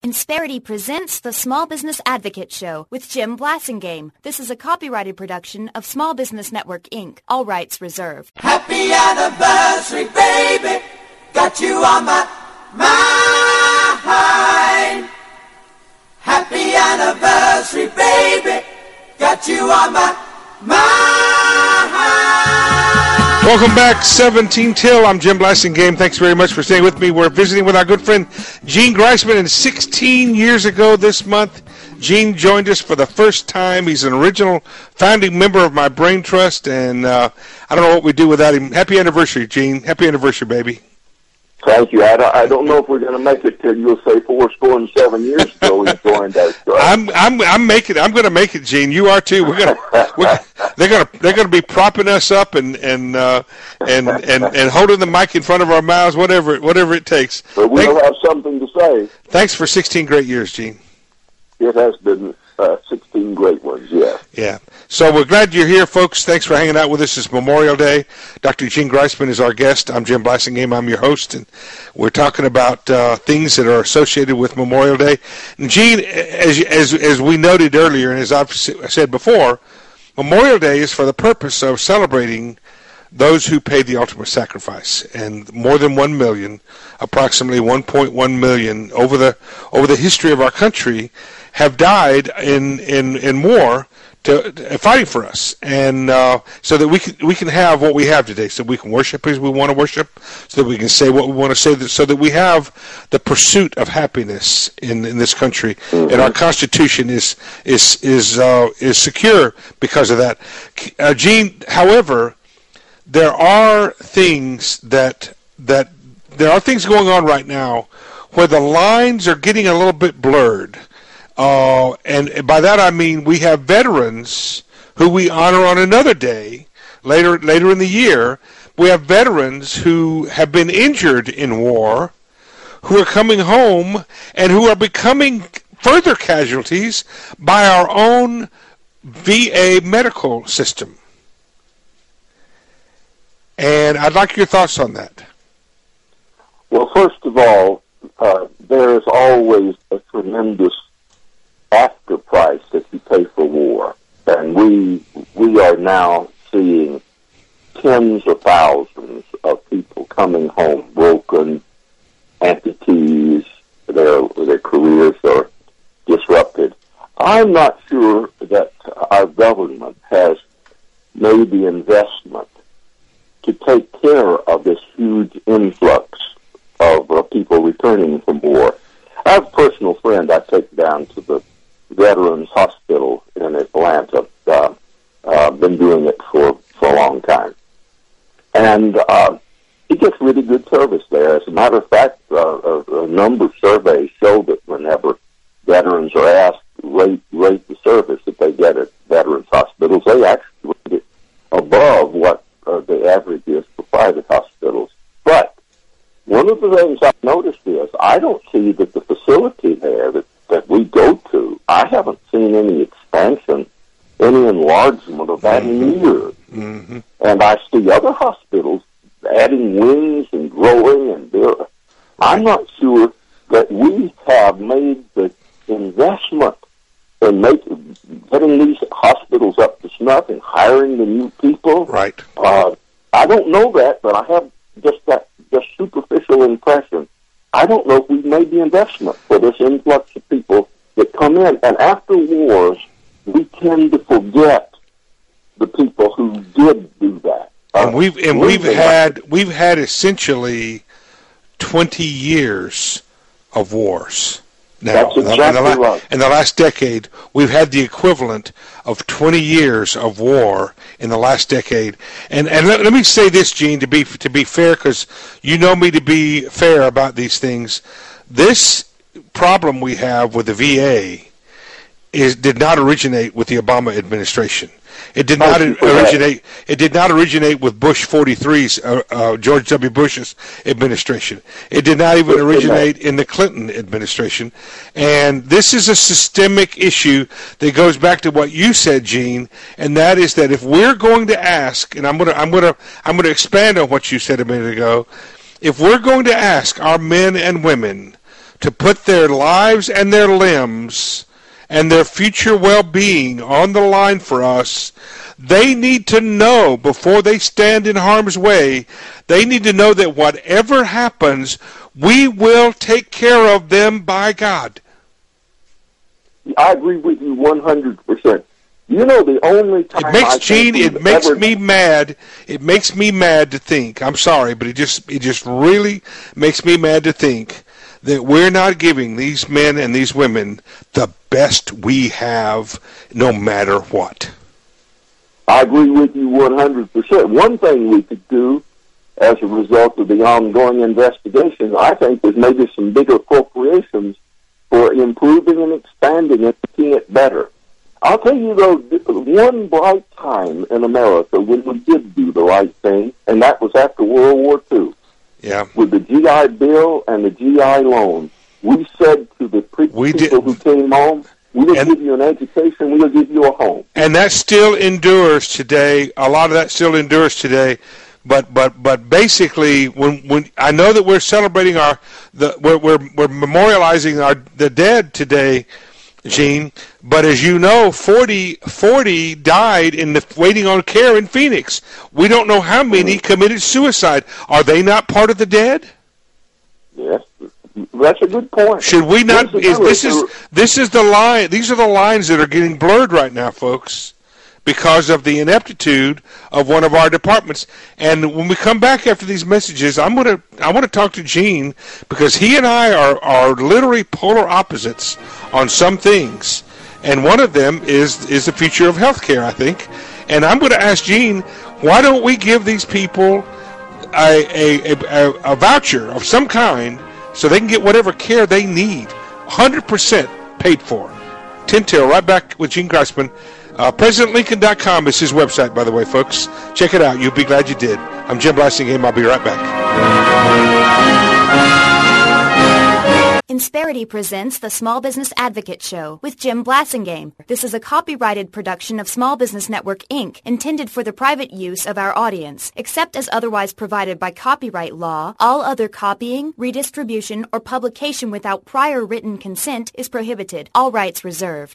Insperity presents the Small Business Advocate Show with Jim Blasingame. This is a copyrighted production of Small Business Network, Inc. All rights reserved. Happy anniversary, baby. Got you on my mind. Happy anniversary, baby. Got you on my mind. Welcome back, 17 Till. I'm Jim Blasingame. Thanks very much for staying with me. We're visiting with our good friend Gene Greisman, and 16 years ago this month, Gene joined us for the first time. He's an original founding member of my Brain Trust, and I don't know what we'd do without him. Happy anniversary, Gene. Happy anniversary, baby. Thank you. I don't know if we're going to make it till you'll say 4.7 years ago we joined us. I'm going to make it, Gene. You are too. They're going to be propping us up and holding the mic in front of our mouths, whatever it takes. But we'll have something to say. Thanks for 16 great years, Gene. It has been 16 great ones, yes. Yeah. So we're glad you're here, folks. Thanks for hanging out with us. It's Memorial Day. Dr. Gene Greisman is our guest. I'm Jim Blasingame. I'm your host, and we're talking about things that are associated with Memorial Day. And Gene, as we noted earlier, and as I've said before, Memorial Day is for the purpose of celebrating those who paid the ultimate sacrifice, and more than 1 million, approximately 1.1 million over the history of our country, have died in war fighting for us, and so that we can have what we have today, so we can worship as we want to worship, so that we can say what we want to say, so that we have the pursuit of happiness in this country, and our Constitution is secure because of that. Gene, however, there are things there are things going on right now where the lines are getting a little bit blurred. And by that I mean we have veterans who we honor on another day, later in the year. We have veterans who have been injured in war, who are coming home, and who are becoming further casualties by our own VA medical system. And I'd like your thoughts on that. Well, first of all, there is always a tremendous after price that you pay for war, and we are now seeing tens of thousands of people coming home broken, amputees, their careers are disrupted. I'm not sure that our government has made the investment to take care of this huge influx of people returning from war. I have a personal friend I take down to the Veterans Hospital in Atlanta. Been doing it for a long time. And he gets really good service there. As a matter of fact, a number of surveys show that whenever veterans are asked to rate the service that they get at Veterans Hospitals, they actually rate it above what the average is for private hospitals. But one of the things I've noticed is I don't see that the facility there that we go to, I haven't seen any expansion, any enlargement of that in years. Mm-hmm. And I see other hospitals adding wings and growing, and I'm not sure that we have made the investment in getting these hospitals up to snuff and hiring the new people. Right. I don't know that, but I have just superficial impression. I don't know if we've made the investment for this influx of people that come in. And after wars, we tend to forget the people who did do that. And we've had essentially 20 years of wars. Now, that's exactly right. In the last decade, we've had the equivalent of 20 years of war in the last decade. And let me say this, Gene, to be fair, because you know me to be fair about these things. This problem we have with the VA did not originate with the Obama administration. It did not originate. It did not originate with Bush 43's George W. Bush's administration. It did not even originate in the Clinton administration. And this is a systemic issue that goes back to what you said, Gene, and that is that if we're going to ask, and I'm going to expand on what you said a minute ago, if we're going to ask our men and women to put their lives and their limbs and their future well-being on the line for us, they need to know before they stand in harm's way, they need to know that whatever happens, we will take care of them by God. I agree with you 100%. You know, the only time it makes me mad. It makes me mad to think. I'm sorry, but it just really makes me mad to think that we're not giving these men and these women the best we have, no matter what. I agree with you 100%. One thing we could do as a result of the ongoing investigation, I think, is maybe some bigger appropriations for improving and expanding and making it better. I'll tell you, though, one bright time in America when we did do the right thing, and that was after World War II. Yeah. With the GI Bill and the GI loan, we said to the people who came home, we'll give you an education, we'll give you a home. And that still endures today. A lot of that still endures today. But basically, when I know that we're celebrating we're memorializing the dead today, Gene. But as you know, 40 died waiting on care in Phoenix. We don't know how many committed suicide. Are they not part of the dead? Yes, that's a good point. Should we not? This is the line. These are the lines that are getting blurred right now, folks, because of the ineptitude of one of our departments. And when we come back after these messages, I want to talk to Gene, because he and I are literally polar opposites on some things. And one of them is the future of healthcare, I think. And I'm going to ask Gene, why don't we give these people a voucher of some kind so they can get whatever care they need, 100% paid for? 10 till, right back with Gene Greisman. PresidentLincoln.com is his website, by the way, folks. Check it out. You'll be glad you did. I'm Jim Blassingame. I'll be right back. Insperity presents the Small Business Advocate Show with Jim Blassingame. This is a copyrighted production of Small Business Network, Inc., intended for the private use of our audience. Except as otherwise provided by copyright law, all other copying, redistribution, or publication without prior written consent is prohibited. All rights reserved.